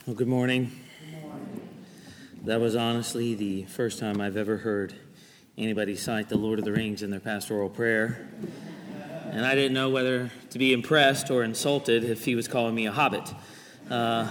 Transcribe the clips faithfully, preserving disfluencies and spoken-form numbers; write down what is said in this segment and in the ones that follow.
Well, good morning. Good morning. That was honestly the first time I've ever heard anybody cite the Lord of the Rings in their pastoral prayer. And I didn't know whether to be impressed or insulted if he was calling me a hobbit. Uh,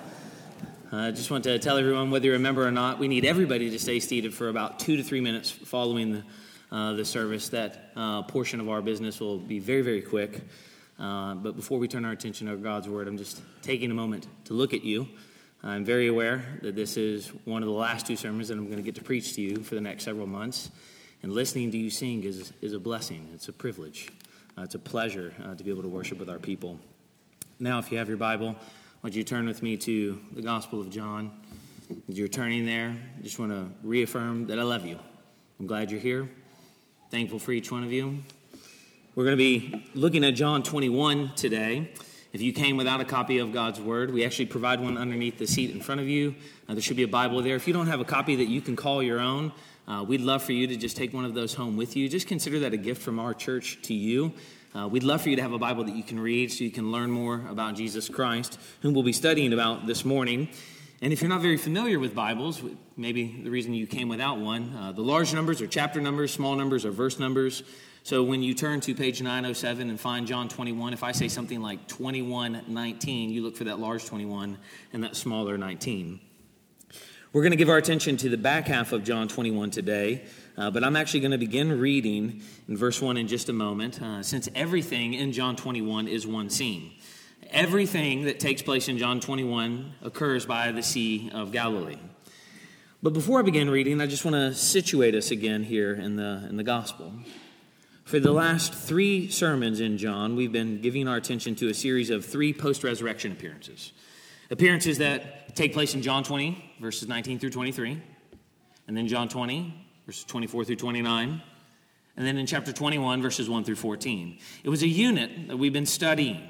I just want to tell everyone, whether you remember or not, we need everybody to stay seated for about two to three minutes following the, uh, the service. That uh, portion of our business will be very, very quick. Uh, but before we turn our attention to God's Word, I'm just taking a moment to look at you. I'm very aware that this is one of the last two sermons that I'm going to get to preach to you for the next several months. And listening to you sing is, is a blessing. It's a privilege. Uh, it's a pleasure uh, to be able to worship with our people. Now, if you have your Bible, would you turn with me to the Gospel of John? As you're turning there, I just want to reaffirm that I love you. I'm glad you're here. Thankful for each one of you. We're going to be looking at John twenty-one today. If you came without a copy of God's Word, we actually provide one underneath the seat in front of you. Uh, there should be a Bible there. If you don't have a copy that you can call your own, uh, we'd love for you to just take one of those home with you. Just consider that a gift from our church to you. Uh, we'd love for you to have a Bible that you can read so you can learn more about Jesus Christ, whom we'll be studying about this morning. And if you're not very familiar with Bibles, maybe the reason you came without one, uh, the large numbers are chapter numbers, small numbers are verse numbers. So when you turn to page nine oh seven and find John twenty-one, if I say something like twenty-one nineteen, you look for that large twenty-one and that smaller nineteen. We're going to give our attention to the back half of John twenty-one today, uh, but I'm actually going to begin reading in verse one in just a moment, uh, since everything in John twenty-one is one scene. Everything that takes place in John twenty-one occurs by the Sea of Galilee. But before I begin reading, I just want to situate us again here in the in the gospel. For the last three sermons in John, we've been giving our attention to a series of three post-resurrection appearances. Appearances that take place in John twenty, verses nineteen through twenty-three, and then John twenty, verses twenty-four through twenty-nine, and then in chapter twenty-one, verses one through fourteen. It was a unit that we've been studying,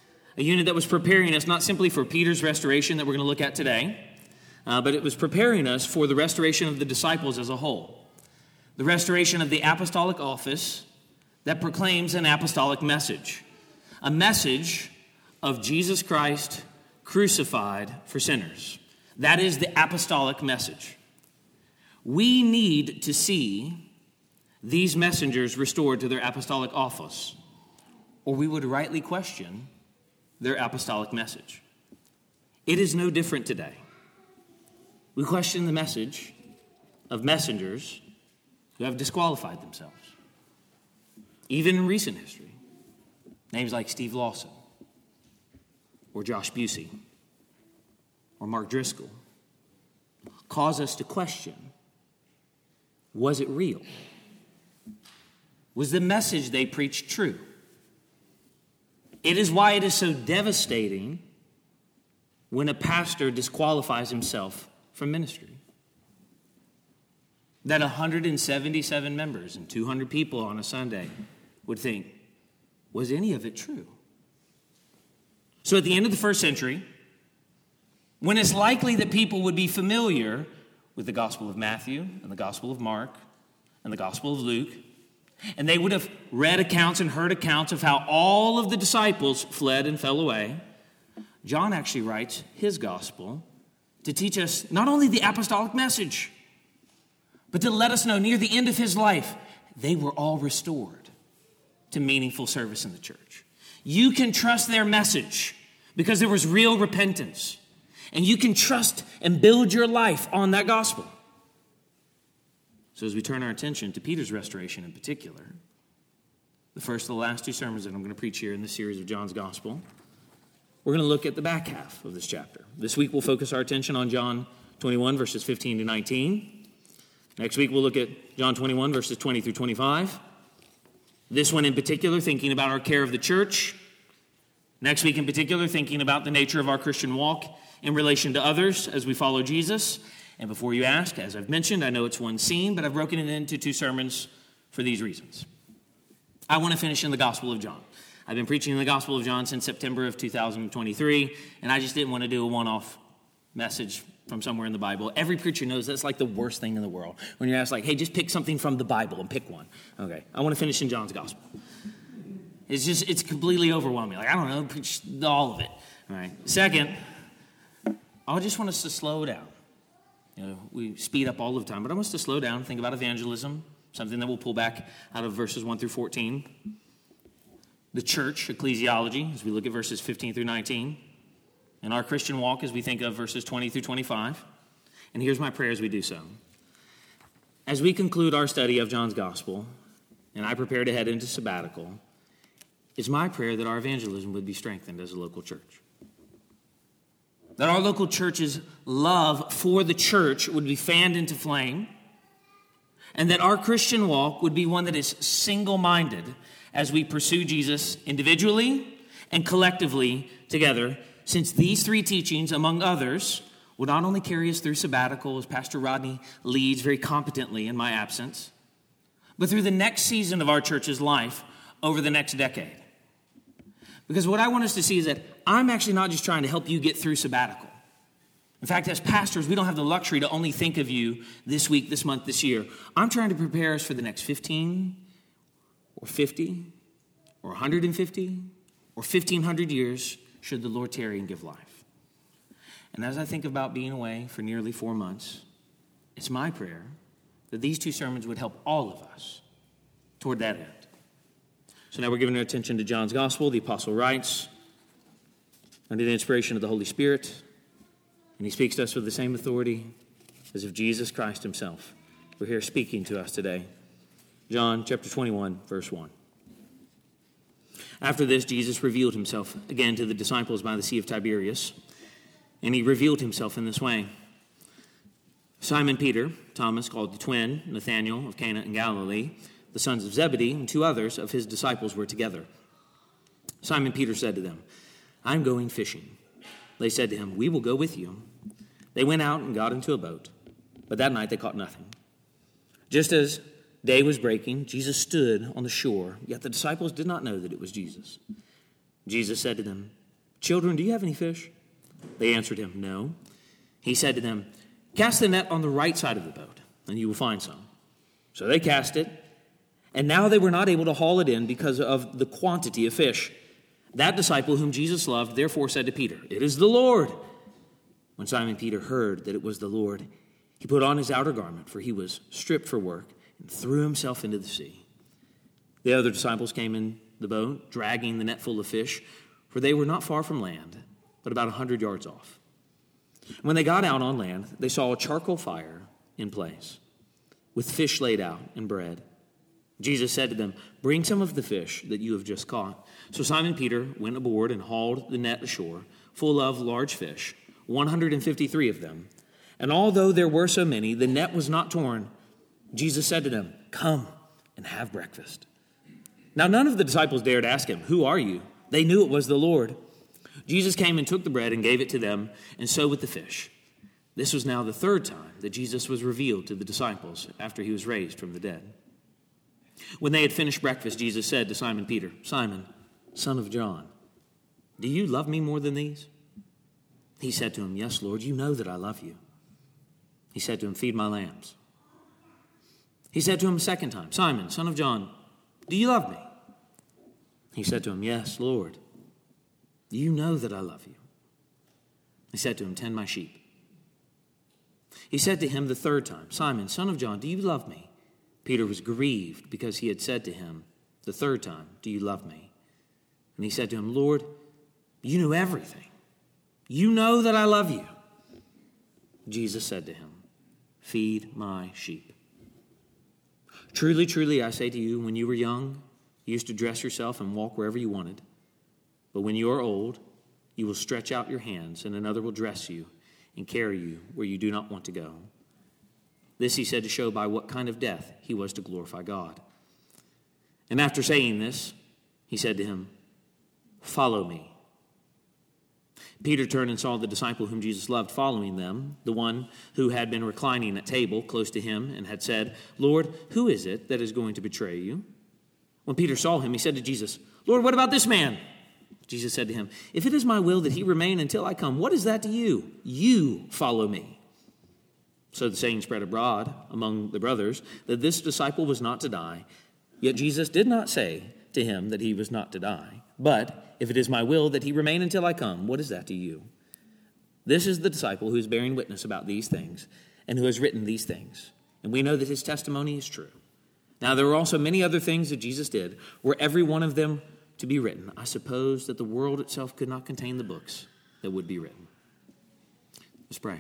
a unit that was preparing us not simply for Peter's restoration that we're going to look at today, uh, but it was preparing us for the restoration of the disciples as a whole, the restoration of the apostolic office that proclaims an apostolic message, a message of Jesus Christ crucified for sinners. That is the apostolic message. We need to see these messengers restored to their apostolic office, or we would rightly question their apostolic message. It is no different today. We question the message of messengers who have disqualified themselves. Even in recent history, names like Steve Lawson, or Josh Busey, or Mark Driscoll, cause us to question, was it real? Was the message they preached true? It is why it is so devastating when a pastor disqualifies himself from ministry. That one hundred seventy-seven members and two hundred people on a Sunday would think, was any of it true? So at the end of the first century, when it's likely that people would be familiar with the Gospel of Matthew and the Gospel of Mark and the Gospel of Luke, and they would have read accounts and heard accounts of how all of the disciples fled and fell away, John actually writes his gospel to teach us not only the apostolic message, but to let us know near the end of his life, they were all restored to meaningful service in the church. You can trust their message because there was real repentance. And you can trust and build your life on that gospel. So as we turn our attention to Peter's restoration in particular, the first of the last two sermons that I'm going to preach here in this series of John's gospel, we're going to look at the back half of this chapter. This week we'll focus our attention on John twenty-one, verses fifteen to nineteen. Next week we'll look at John twenty-one, verses twenty through twenty-five. This one in particular, thinking about our care of the church. Next week in particular, thinking about the nature of our Christian walk in relation to others as we follow Jesus. And before you ask, as I've mentioned, I know it's one scene, but I've broken it into two sermons for these reasons. I want to finish in the Gospel of John. I've been preaching in the Gospel of John since September of two thousand twenty-three, and I just didn't want to do a one-off message from somewhere in the Bible. Every preacher knows that's like the worst thing in the world. When you're asked, like, hey, just pick something from the Bible and pick one. Okay, I want to finish in John's Gospel. It's just, it's completely overwhelming. Like, I don't know, preach all of it. All right. Second, I just want us to slow down. You know, we speed up all the time, but I want us to slow down, think about evangelism, something that we'll pull back out of verses one through fourteen. The church, ecclesiology, as we look at verses fifteen through nineteen. And our Christian walk as we think of verses twenty through twenty-five. And here's my prayer as we do so. As we conclude our study of John's gospel, and I prepare to head into sabbatical, it's my prayer that our evangelism would be strengthened as a local church. That our local church's love for the church would be fanned into flame, and that our Christian walk would be one that is single-minded as we pursue Jesus individually and collectively together, since these three teachings, among others, will not only carry us through sabbatical, as Pastor Rodney leads very competently in my absence, but through the next season of our church's life over the next decade. Because what I want us to see is that I'm actually not just trying to help you get through sabbatical. In fact, as pastors, we don't have the luxury to only think of you this week, this month, this year. I'm trying to prepare us for the next fifteen or fifty or one hundred fifty or fifteen hundred years, should the Lord tarry and give life. And as I think about being away for nearly four months, it's my prayer that these two sermons would help all of us toward that end. So now we're giving our attention to John's gospel. The apostle writes under the inspiration of the Holy Spirit, and he speaks to us with the same authority as if Jesus Christ himself were here speaking to us today. John chapter twenty-one, verse one. After this, Jesus revealed himself again to the disciples by the Sea of Tiberias, and he revealed himself in this way. Simon Peter, Thomas called the twin, Nathanael of Cana in Galilee, the sons of Zebedee, and two others of his disciples were together. Simon Peter said to them, "I'm going fishing." They said to him, "We will go with you." They went out and got into a boat, but that night they caught nothing. Just as day was breaking, Jesus stood on the shore, yet the disciples did not know that it was Jesus. Jesus said to them, "Children, do you have any fish?" They answered him, "No." He said to them, "Cast the net on the right side of the boat, and you will find some." So they cast it, and now they were not able to haul it in because of the quantity of fish. That disciple whom Jesus loved therefore said to Peter, "It is the Lord." When Simon Peter heard that it was the Lord, he put on his outer garment, for he was stripped for work, and threw himself into the sea. The other disciples came in the boat, dragging the net full of fish, for they were not far from land, but about a hundred yards off. When they got out on land, they saw a charcoal fire in place, with fish laid out and bread. Jesus said to them, "Bring some of the fish that you have just caught." So Simon Peter went aboard and hauled the net ashore, full of large fish, one hundred fifty-three of them. And although there were so many, the net was not torn. Jesus said to them, "Come and have breakfast." Now none of the disciples dared ask him, "Who are you?" They knew it was the Lord. Jesus came and took the bread and gave it to them, and so with the fish. This was now the third time that Jesus was revealed to the disciples after he was raised from the dead. When they had finished breakfast, Jesus said to Simon Peter, "Simon, son of John, do you love me more than these?" He said to him, "Yes, Lord, you know that I love you." He said to him, "Feed my lambs." He said to him a second time, "Simon, son of John, do you love me?" He said to him, "Yes, Lord, you know that I love you." He said to him, "Tend my sheep." He said to him the third time, "Simon, son of John, do you love me?" Peter was grieved because he had said to him the third time, "Do you love me?" And he said to him, "Lord, you know everything. You know that I love you." Jesus said to him, "Feed my sheep. Truly, truly, I say to you, when you were young, you used to dress yourself and walk wherever you wanted. But when you are old, you will stretch out your hands, and another will dress you and carry you where you do not want to go." This he said to show by what kind of death he was to glorify God. And after saying this, he said to him, "Follow me." Peter turned and saw the disciple whom Jesus loved following them, the one who had been reclining at table close to him and had said, "Lord, who is it that is going to betray you?" When Peter saw him, he said to Jesus, "Lord, what about this man?" Jesus said to him, "If it is my will that he remain until I come, what is that to you? You follow me." So the saying spread abroad among the brothers that this disciple was not to die. Yet Jesus did not say to him that he was not to die. But if it is my will that he remain until I come, what is that to you? This is the disciple who is bearing witness about these things and who has written these things. And we know that his testimony is true. Now, there were also many other things that Jesus did, were every one of them to be written. I suppose that the world itself could not contain the books that would be written. Let's pray.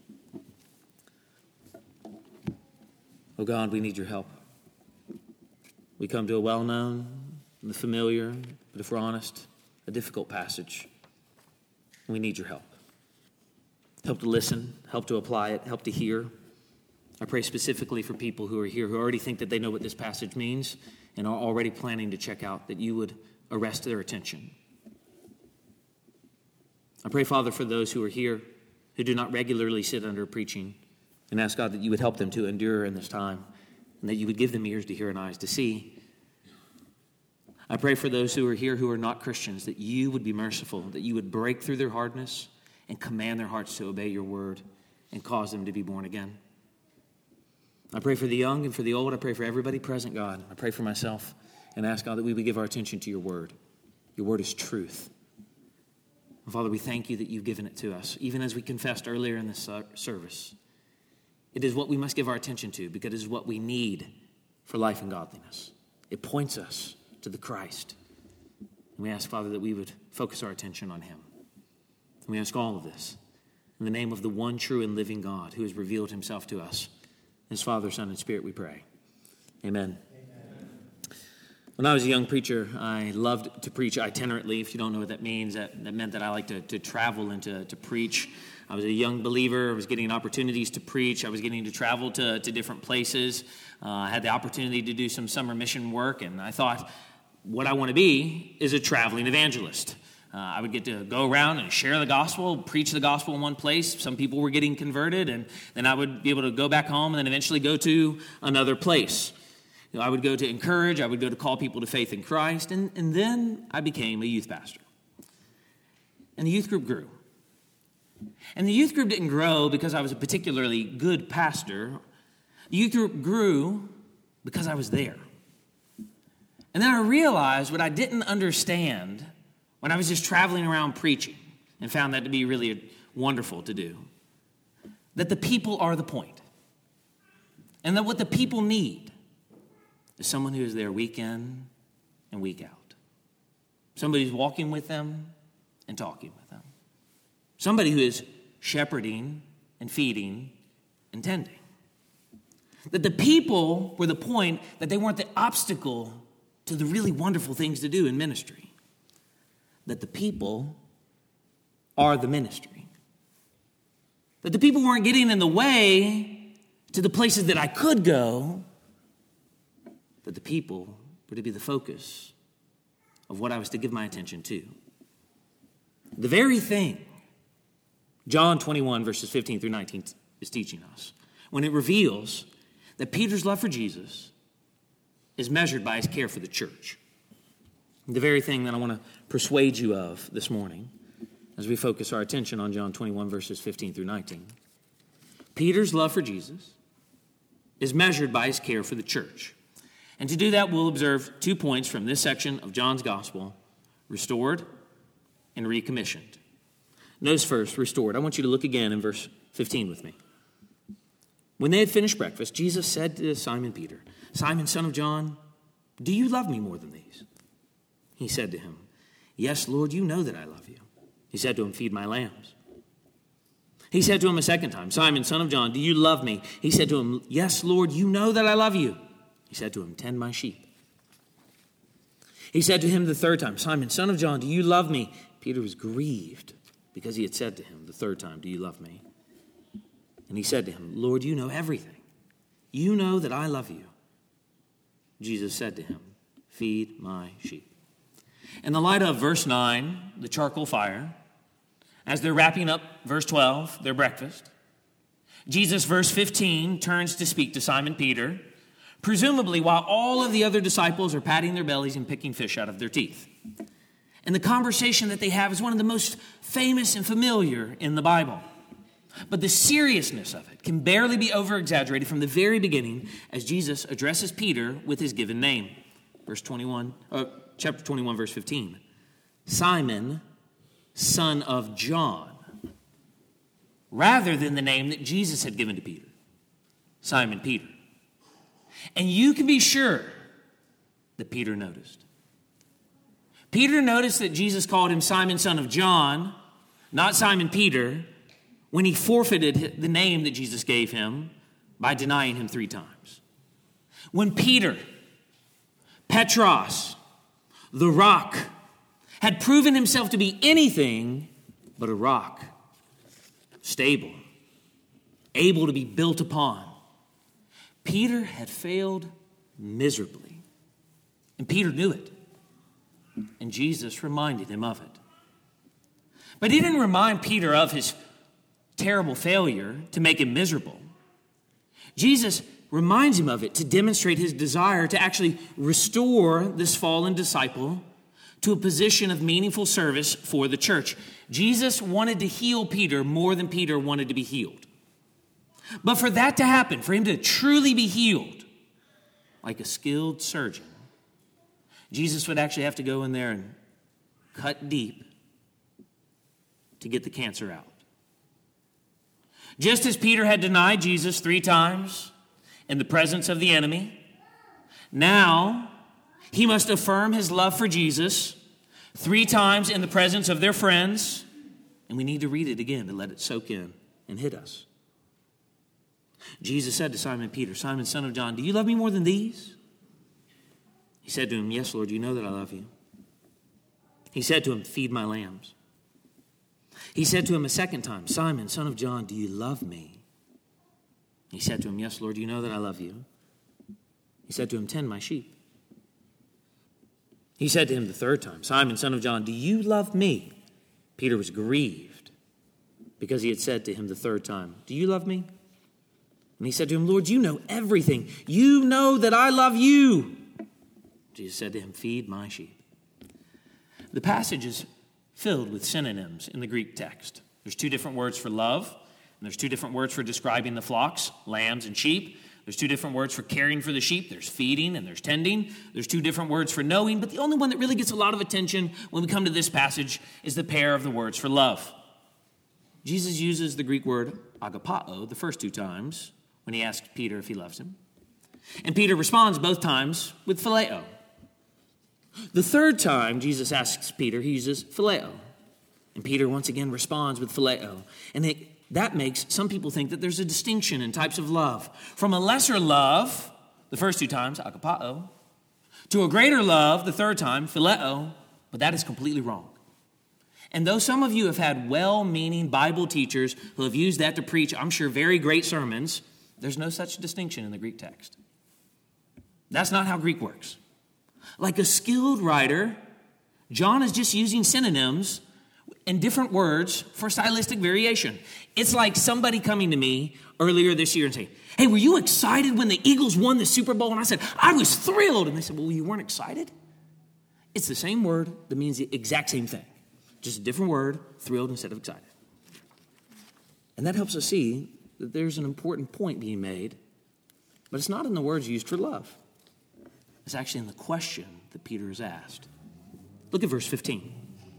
Oh God, we need your help. We come to a well-known, and the familiar, but if we're honest, a difficult passage. We need your help. Help to listen, help to apply it, help to hear. I pray specifically for people who are here who already think that they know what this passage means and are already planning to check out, that you would arrest their attention. I pray, Father, for those who are here who do not regularly sit under preaching, and ask God that you would help them to endure in this time and that you would give them ears to hear and eyes to see. I pray for those who are here who are not Christians, that you would be merciful, that you would break through their hardness and command their hearts to obey your word and cause them to be born again. I pray for the young and for the old. I pray for everybody present, God. I pray for myself and ask, God, that we would give our attention to your word. Your word is truth. And Father, we thank you that you've given it to us, even as we confessed earlier in this service. It is what we must give our attention to because it is what we need for life and godliness. It points us to the Christ. And we ask, Father, that we would focus our attention on him. And we ask all of this in the name of the one true and living God who has revealed himself to us. His Father, Son, and Spirit, we pray. Amen. Amen. When I was a young preacher, I loved to preach itinerantly. If you don't know what that means, that, that meant that I liked to, to travel and to, to preach. I was a young believer. I was getting opportunities to preach. I was getting to travel to, to different places. Uh, I had the opportunity to do some summer mission work, and I thought, what I want to be is a traveling evangelist. Uh, I would get to go around and share the gospel, preach the gospel in one place. Some people were getting converted, and then I would be able to go back home and then eventually go to another place. You know, I would go to encourage. I would go to call people to faith in Christ, and, and then I became a youth pastor. And the youth group grew. And the youth group didn't grow because I was a particularly good pastor. The youth group grew because I was there. And then I realized what I didn't understand when I was just traveling around preaching, and found that to be really wonderful to do, that the people are the point. And that what the people need is someone who is there week in and week out. Somebody who's walking with them and talking with them. Somebody who is shepherding and feeding and tending. That the people were the point, that they weren't the obstacle to the really wonderful things to do in ministry. That the people are the ministry. That the people weren't getting in the way to the places that I could go, but the people were to be the focus of what I was to give my attention to. The very thing John twenty-one, verses fifteen through nineteen is teaching us, when it reveals that Peter's love for Jesus is measured by his care for the church. The very thing that I want to persuade you of this morning as we focus our attention on John twenty-one, verses fifteen through nineteen. Peter's love for Jesus is measured by his care for the church. And to do that, we'll observe two points from this section of John's gospel: restored and recommissioned. Notice first, restored. I want you to look again in verse fifteen with me. When they had finished breakfast, Jesus said to Simon Peter, "Simon, son of John, do you love me more than these?" He said to him, "Yes, Lord, you know that I love you." He said to him, "Feed my lambs." He said to him a second time, "Simon, son of John, do you love me?" He said to him, "Yes, Lord, you know that I love you." He said to him, "Tend my sheep." He said to him the third time, "Simon, son of John, do you love me?" Peter was grieved because he had said to him the third time, "Do you love me?" And he said to him, "Lord, you know everything. You know that I love you." Jesus said to him, "Feed my sheep." In the light of verse nine, the charcoal fire, as they're wrapping up verse twelve, their breakfast, Jesus, verse fifteen, turns to speak to Simon Peter, presumably while all of the other disciples are patting their bellies and picking fish out of their teeth. And the conversation that they have is one of the most famous and familiar in the Bible. But the seriousness of it can barely be over-exaggerated from the very beginning as Jesus addresses Peter with his given name. Verse twenty-one, uh, chapter twenty-one, verse fifteen. Simon, son of John. rather than the name that Jesus had given to Peter, Simon Peter. And you can be sure that Peter noticed. Peter noticed that Jesus called him Simon, son of John, not Simon Peter, when he forfeited the name that Jesus gave him by denying him three times. When Peter, Petros, the rock, had proven himself to be anything but a rock, stable, able to be built upon, Peter had failed miserably. And Peter knew it. And Jesus reminded him of it. But he didn't remind Peter of his terrible failure to make him miserable. Jesus reminds him of it to demonstrate his desire to actually restore this fallen disciple to a position of meaningful service for the church. Jesus wanted to heal Peter more than Peter wanted to be healed. But for that to happen, for him to truly be healed, like a skilled surgeon, Jesus would actually have to go in there and cut deep to get the cancer out. Just as Peter had denied Jesus three times in the presence of the enemy, now he must affirm his love for Jesus three times in the presence of their friends. And we need to read it again to let it soak in and hit us. Jesus said to Simon Peter, Simon, son of John, do you love me more than these? He said to him, yes, Lord, you know that I love you. He said to him, feed my lambs. He said to him a second time, Simon, son of John, do you love me? He said to him, yes, Lord, you know that I love you. He said to him, tend my sheep. He said to him the third time, Simon, son of John, do you love me? Peter was grieved because he had said to him the third time, do you love me? And he said to him, Lord, you know everything. You know that I love you. Jesus said to him, feed my sheep. The passage is filled with synonyms in the Greek text. There's two different words for love, and there's two different words for describing the flocks, lambs and sheep. There's two different words for caring for the sheep. There's feeding and there's tending. There's two different words for knowing, but the only one that really gets a lot of attention when we come to this passage is the pair of the words for love. Jesus uses the Greek word agapao the first two times when he asks Peter if he loves him. And Peter responds both times with phileo. The third time Jesus asks Peter, he uses phileo. And Peter once again responds with phileo. And it, that makes some people think that there's a distinction in types of love. From a lesser love, the first two times, agapao, to a greater love, the third time, phileo. But that is completely wrong. And though some of you have had well-meaning Bible teachers who have used that to preach, I'm sure, very great sermons, there's no such distinction in the Greek text. That's not how Greek works. Like a skilled writer, John is just using synonyms and different words for stylistic variation. It's like somebody coming to me earlier this year and saying, hey, were you excited when the Eagles won the Super Bowl? And I said, I was thrilled. And they said, well, you weren't excited? It's the same word that means the exact same thing. Just a different word, thrilled instead of excited. And that helps us see that there's an important point being made, but it's not in the words used for love. It's actually in the question that Peter is asked. Look at verse fifteen.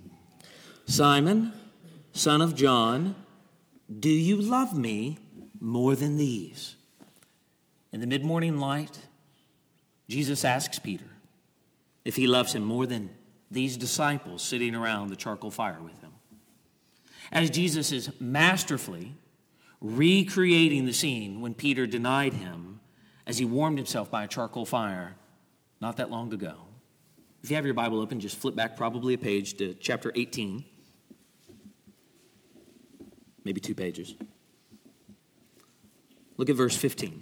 Simon, son of John, do you love me more than these? In the mid-morning light, Jesus asks Peter if he loves him more than these disciples sitting around the charcoal fire with him. As Jesus is masterfully recreating the scene when Peter denied him as he warmed himself by a charcoal fire not that long ago. If you have your Bible open, just flip back probably a page to chapter eighteen. Maybe two pages. Look at verse fifteen.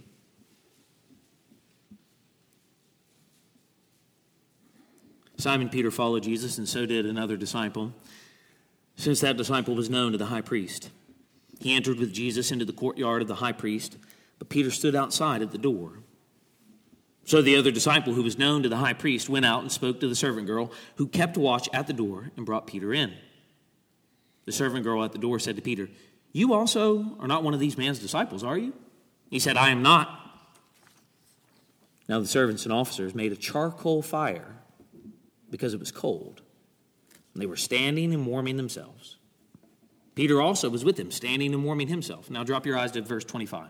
Simon Peter followed Jesus, and so did another disciple, since that disciple was known to the high priest. He entered with Jesus into the courtyard of the high priest, but Peter stood outside at the door. So the other disciple who was known to the high priest went out and spoke to the servant girl who kept watch at the door and brought Peter in. The servant girl at the door said to Peter, you also are not one of these man's disciples, are you? He said, I am not. Now the servants and officers made a charcoal fire because it was cold, and they were standing and warming themselves. Peter also was with him, standing and warming himself. Now drop your eyes to verse twenty-five.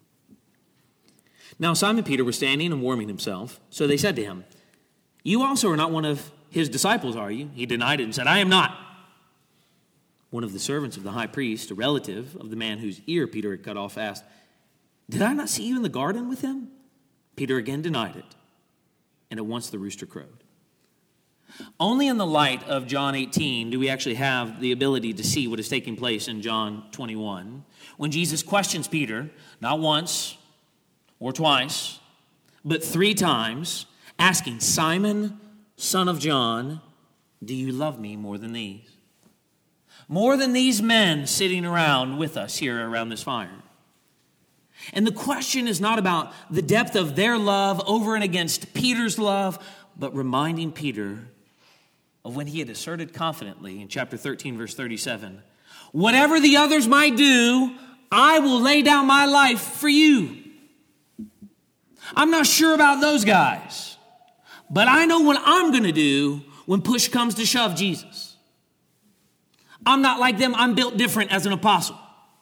Now Simon Peter was standing and warming himself. So they said to him, "You also are not one of his disciples, are you?" He denied it and said, "I am not." One of the servants of the high priest, a relative of the man whose ear Peter had cut off, asked, "Did I not see you in the garden with him?" Peter again denied it, and at once the rooster crowed. Only in the light of John eighteen do we actually have the ability to see what is taking place in John twenty-one, when Jesus questions Peter, not once or twice, but three times, asking, "Simon, son of John, do you love me more than these?" More than these men sitting around with us here around this fire. And the question is not about the depth of their love over and against Peter's love, but reminding Peter of when he had asserted confidently in chapter thirteen, verse thirty-seven, "Whatever the others might do, I will lay down my life for you." I'm not sure about those guys, but I know what I'm going to do when push comes to shove, Jesus. I'm not like them. I'm built different as an apostle.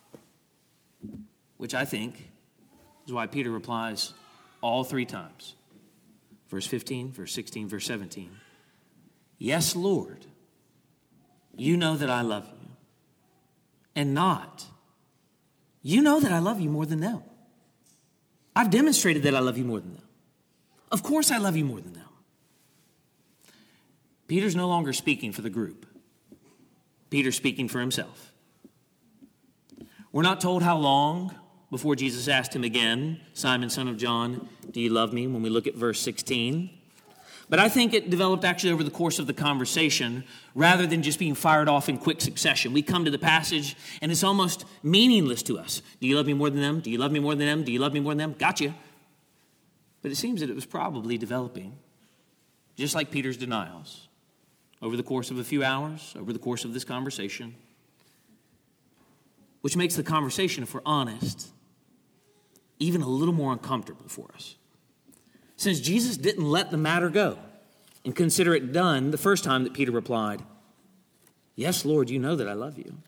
Which I think is why Peter replies all three times. Verse fifteen, verse sixteen, verse seventeen. "Yes, Lord, you know that I love you." And not, "You know that I love you more than them. I've demonstrated that I love you more than them. Of course I love you more than them." Peter's no longer speaking for the group. Peter's speaking for himself. We're not told how long before Jesus asked him again, "Simon, son of John, do you love me?" when we look at verse sixteen. But I think it developed actually over the course of the conversation rather than just being fired off in quick succession. We come to the passage and it's almost meaningless to us. Do you love me more than them? Do you love me more than them? Do you love me more than them? Gotcha. But it seems that it was probably developing, just like Peter's denials, over the course of a few hours, over the course of this conversation, which makes the conversation, if we're honest, even a little more uncomfortable for us. Since Jesus didn't let the matter go and consider it done the first time that Peter replied, "Yes, Lord, you know that I love you."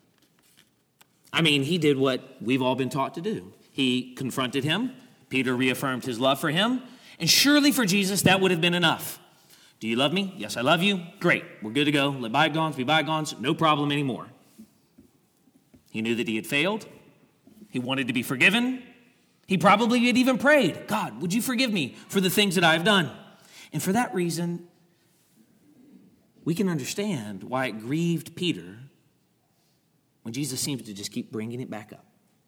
I mean, he did what we've all been taught to do. He confronted him. Peter reaffirmed his love for him. And surely for Jesus, that would have been enough. "Do you love me?" "Yes, I love you." "Great, we're good to go. Let bygones be bygones. No problem anymore." He knew that he had failed. He wanted to be forgiven. He probably had even prayed, "God, would you forgive me for the things that I have done?" And for that reason, we can understand why it grieved Peter when Jesus seems to just keep bringing it back up.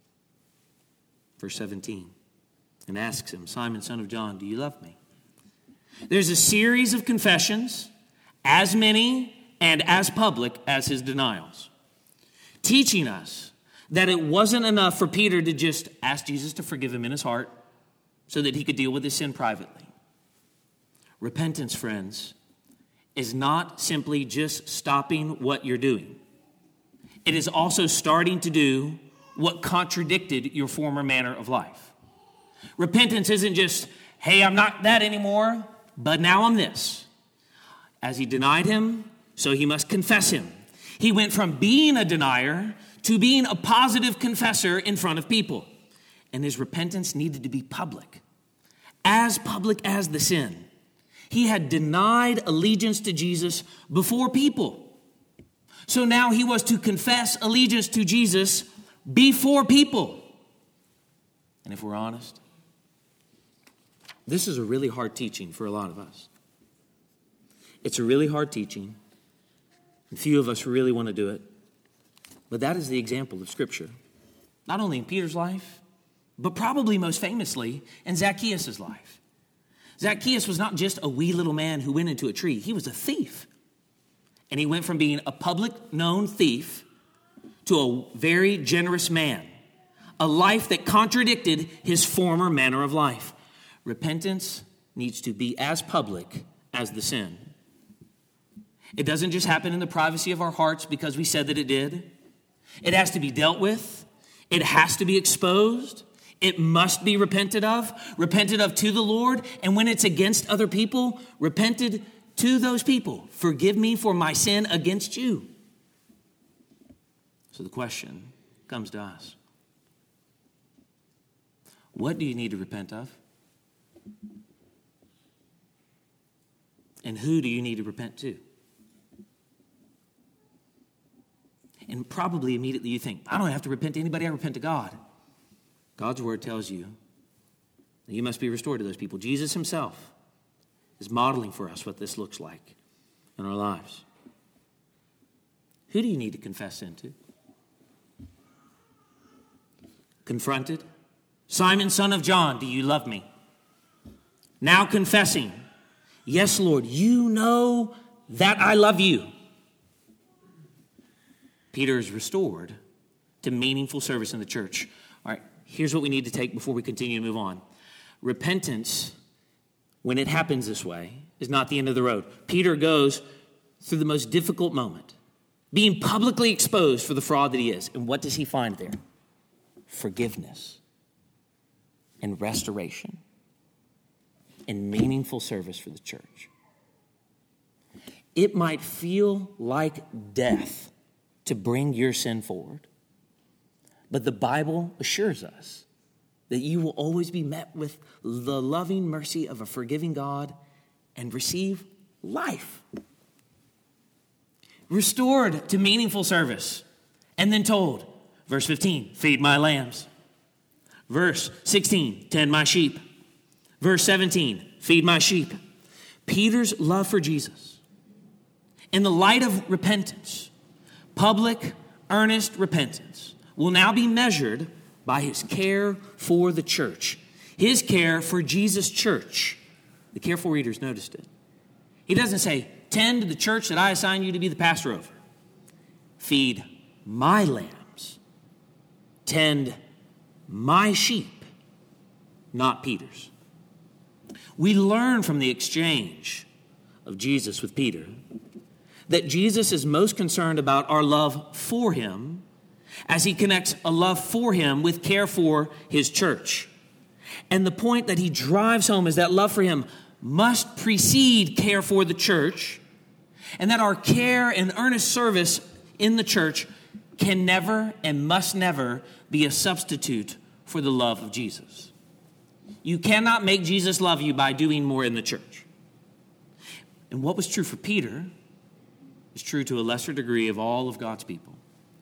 Verse seventeen, and asks him, "Simon, son of John, do you love me?" There's a series of confessions, as many and as public as his denials, teaching us that it wasn't enough for Peter to just ask Jesus to forgive him in his heart so that he could deal with his sin privately. Repentance, friends, is not simply just stopping what you're doing. It is also starting to do what contradicted your former manner of life. Repentance isn't just, "Hey, I'm not that anymore, but now I'm this." As he denied him, so he must confess him. He went from being a denier to being a positive confessor in front of people. And his repentance needed to be public, as public as the sin. He had denied allegiance to Jesus before people. So now he was to confess allegiance to Jesus before people. And if we're honest, this is a really hard teaching for a lot of us. It's a really hard teaching, and few of us really want to do it. But that is the example of Scripture, not only in Peter's life, but probably most famously in Zacchaeus' life. Zacchaeus was not just a wee little man who went into a tree. He was a thief. And he went from being a public known thief to a very generous man, a life that contradicted his former manner of life. Repentance needs to be as public as the sin. It doesn't just happen in the privacy of our hearts because we said that it did. It has to be dealt with. It has to be exposed. It must be repented of, repented of to the Lord. And when it's against other people, repented to those people. Forgive me for my sin against you. So So the question comes to us. What do you need to repent of? And who do you need to repent to? And probably immediately you think, I don't have to repent to anybody, I repent to God. God's word tells you that you must be restored to those people. Jesus himself is modeling for us what this looks like in our lives. Who do you need to confess sin to? Confronted. Simon, son of John, do you love me? Now confessing, yes, Lord, you know that I love you. Peter is restored to meaningful service in the church. All right, here's what we need to take before we continue to move on. Repentance, when it happens this way, is not the end of the road. Peter goes through the most difficult moment, being publicly exposed for the fraud that he is. And what does he find there? Forgiveness and restoration and meaningful service for the church. It might feel like death to bring your sin forward, but the Bible assures us that you will always be met with the loving mercy of a forgiving God and receive life. Restored to meaningful service, and then told, verse fifteen, feed my lambs. Verse sixteen, tend my sheep. Verse seventeen, feed my sheep. Peter's love for Jesus, in the light of repentance, public, earnest repentance, will now be measured by his care for the church. His care for Jesus' church. The careful readers noticed it. He doesn't say, tend to the church that I assign you to be the pastor over. Feed my lambs. Tend my sheep, not Peter's. We learn from the exchange of Jesus with Peter that Jesus is most concerned about our love for him as he connects a love for him with care for his church. And the point that he drives home is that love for him must precede care for the church, and that our care and earnest service in the church can never and must never be a substitute for the love of Jesus. You cannot make Jesus love you by doing more in the church. And what was true for Peter is true to a lesser degree of all of God's people.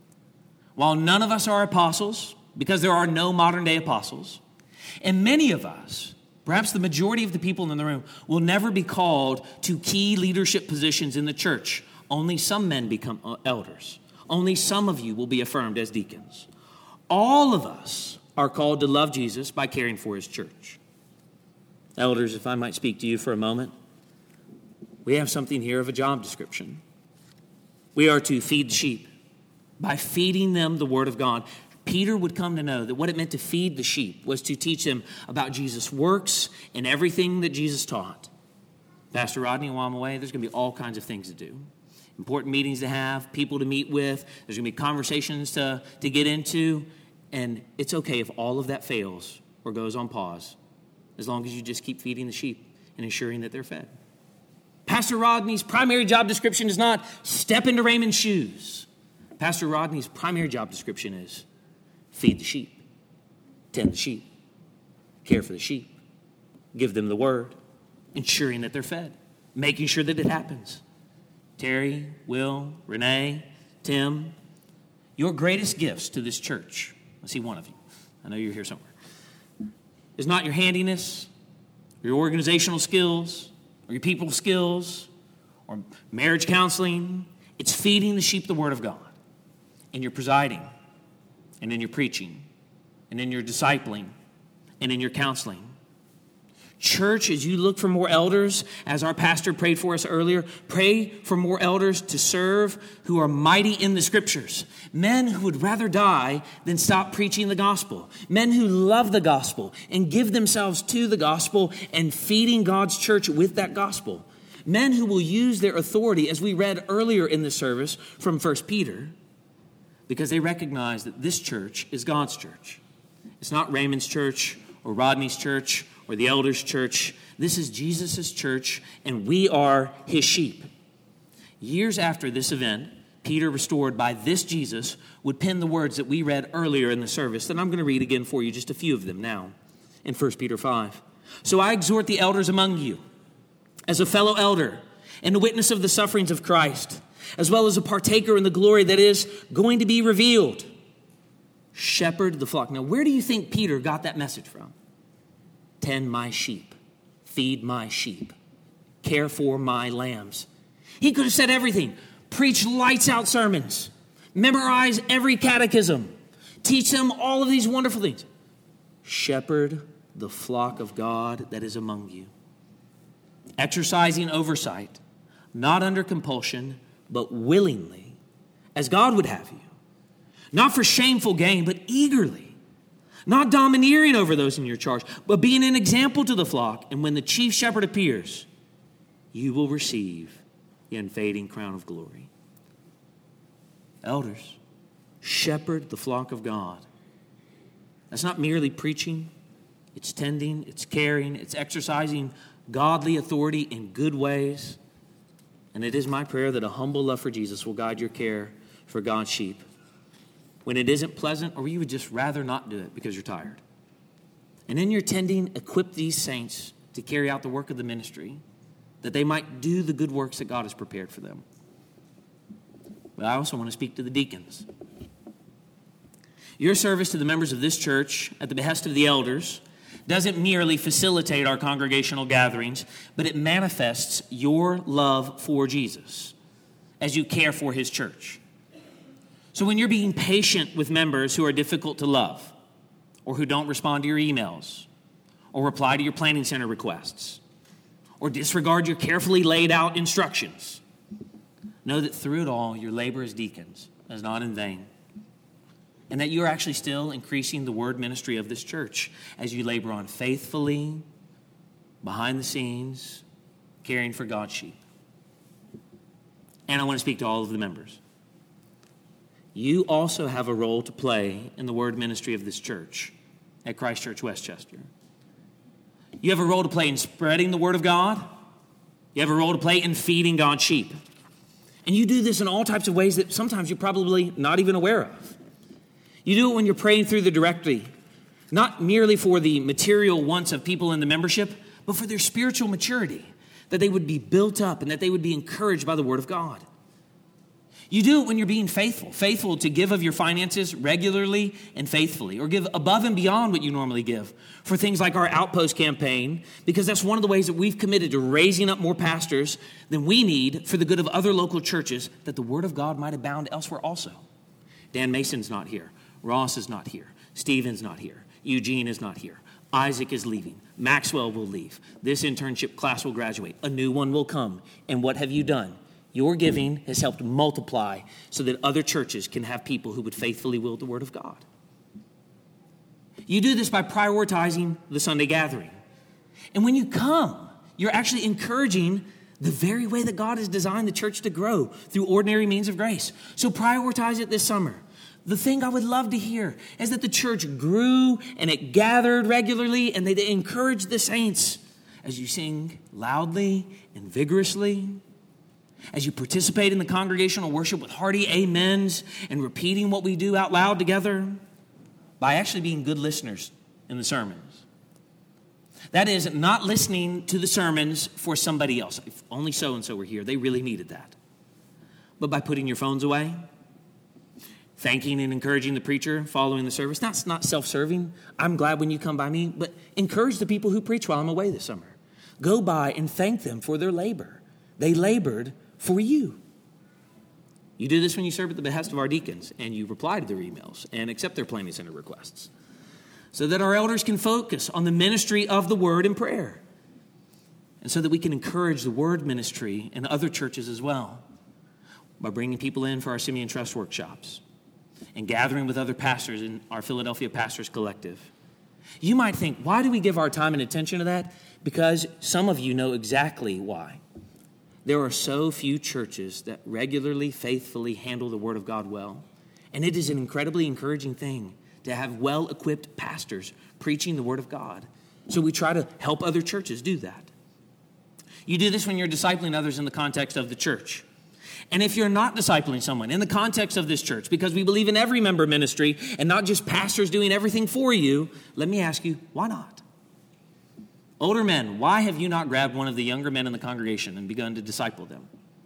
While none of us are apostles, because there are no modern day apostles, and many of us, perhaps the majority of the people in the room, will never be called to key leadership positions in the church. Only some men become elders. Only some of you will be affirmed as deacons. All of us are called to love Jesus by caring for his church. Elders, if I might speak to you for a moment, we have something here of a job description. We are to feed the sheep by feeding them the word of God. Peter would come to know that what it meant to feed the sheep was to teach them about Jesus' works and everything that Jesus taught. Pastor Rodney, while I'm away, there's going to be all kinds of things to do. Important meetings to have, people to meet with. There's going to be conversations to, to get into. And it's okay if all of that fails or goes on pause, as long as you just keep feeding the sheep and ensuring that they're fed. Pastor Rodney's primary job description is not step into Raymond's shoes. Pastor Rodney's primary job description is feed the sheep, tend the sheep, care for the sheep, give them the word, ensuring that they're fed, making sure that it happens. Terry, Will, Renee, Tim, your greatest gifts to this church, I see one of you, I know you're here somewhere, is not your handiness, your organizational skills, or your people skills, or marriage counseling. It's feeding the sheep the word of God. And you're presiding, and in your preaching, and in your discipling, and in your counseling. Church, as you look for more elders, as our pastor prayed for us earlier, pray for more elders to serve who are mighty in the scriptures. Men who would rather die than stop preaching the gospel. Men who love the gospel and give themselves to the gospel and feeding God's church with that gospel. Men who will use their authority, as we read earlier in the service from First Peter, because they recognize that this church is God's church. It's not Raymond's church or Rodney's church or the elders' church. This is Jesus' church, and we are his sheep. Years after this event, Peter, restored by this Jesus, would pen the words that we read earlier in the service. And I'm going to read again for you just a few of them now in First Peter five. So I exhort the elders among you, as a fellow elder and a witness of the sufferings of Christ, as well as a partaker in the glory that is going to be revealed. Shepherd the flock. Now, where do you think Peter got that message from? Tend my sheep, feed my sheep, care for my lambs. He could have said everything. Preach lights out sermons, memorize every catechism, teach them all of these wonderful things. Shepherd the flock of God that is among you, exercising oversight, not under compulsion, but willingly, as God would have you, not for shameful gain, but eagerly, not domineering over those in your charge, but being an example to the flock. And when the chief shepherd appears, you will receive the unfading crown of glory. Elders, shepherd the flock of God. That's not merely preaching. It's tending, it's caring, it's exercising godly authority in good ways. And it is my prayer that a humble love for Jesus will guide your care for God's sheep when it isn't pleasant, or you would just rather not do it because you're tired. And in your tending, equip these saints to carry out the work of the ministry, that they might do the good works that God has prepared for them. But I also want to speak to the deacons. Your service to the members of this church at the behest of the elders doesn't merely facilitate our congregational gatherings, but it manifests your love for Jesus as you care for his church. So when you're being patient with members who are difficult to love, or who don't respond to your emails, or reply to your planning center requests, or disregard your carefully laid out instructions, know that through it all, your labor as deacons is not in vain, and that you're actually still increasing the word ministry of this church as you labor on faithfully, behind the scenes, caring for God's sheep. And I want to speak to all of the members. You also have a role to play in the word ministry of this church at Christ Church Westchester. You have a role to play in spreading the word of God. You have a role to play in feeding God's sheep. And you do this in all types of ways that sometimes you're probably not even aware of. You do it when you're praying through the directory, not merely for the material wants of people in the membership, but for their spiritual maturity, that they would be built up and that they would be encouraged by the word of God. You do it when you're being faithful, faithful to give of your finances regularly and faithfully, or give above and beyond what you normally give for things like our Outpost campaign, because that's one of the ways that we've committed to raising up more pastors than we need for the good of other local churches, that the word of God might abound elsewhere also. Dan Mason's not here. Ross is not here. Stephen's not here. Eugene is not here. Isaac is leaving. Maxwell will leave. This internship class will graduate. A new one will come. And what have you done? Your giving has helped multiply so that other churches can have people who would faithfully wield the word of God. You do this by prioritizing the Sunday gathering. And when you come, you're actually encouraging the very way that God has designed the church to grow, through ordinary means of grace. So prioritize it this summer. The thing I would love to hear is that the church grew and it gathered regularly, and they encouraged the saints as you sing loudly and vigorously, as you participate in the congregational worship with hearty amens and repeating what we do out loud together, by actually being good listeners in the sermons. That is, not listening to the sermons for somebody else. If only so-and-so were here, they really needed that. But by putting your phones away, thanking and encouraging the preacher following the service. That's not self-serving. I'm glad when you come by me, but encourage the people who preach while I'm away this summer. Go by and thank them for their labor. They labored for you. You do this when you serve at the behest of our deacons, and you reply to their emails and accept their planning center requests, so that our elders can focus on the ministry of the word and prayer, and so that we can encourage the word ministry in other churches as well, by bringing people in for our Simeon Trust workshops and gathering with other pastors in our Philadelphia Pastors Collective. You might think, why do we give our time and attention to that? Because some of you know exactly why. There are so few churches that regularly, faithfully handle the word of God well. And it is an incredibly encouraging thing to have well-equipped pastors preaching the word of God. So we try to help other churches do that. You do this when you're discipling others in the context of the church. And if you're not discipling someone in the context of this church, because we believe in every member ministry and not just pastors doing everything for you, let me ask you, why not? Older men, why have you not grabbed one of the younger men in the congregation and begun to disciple them?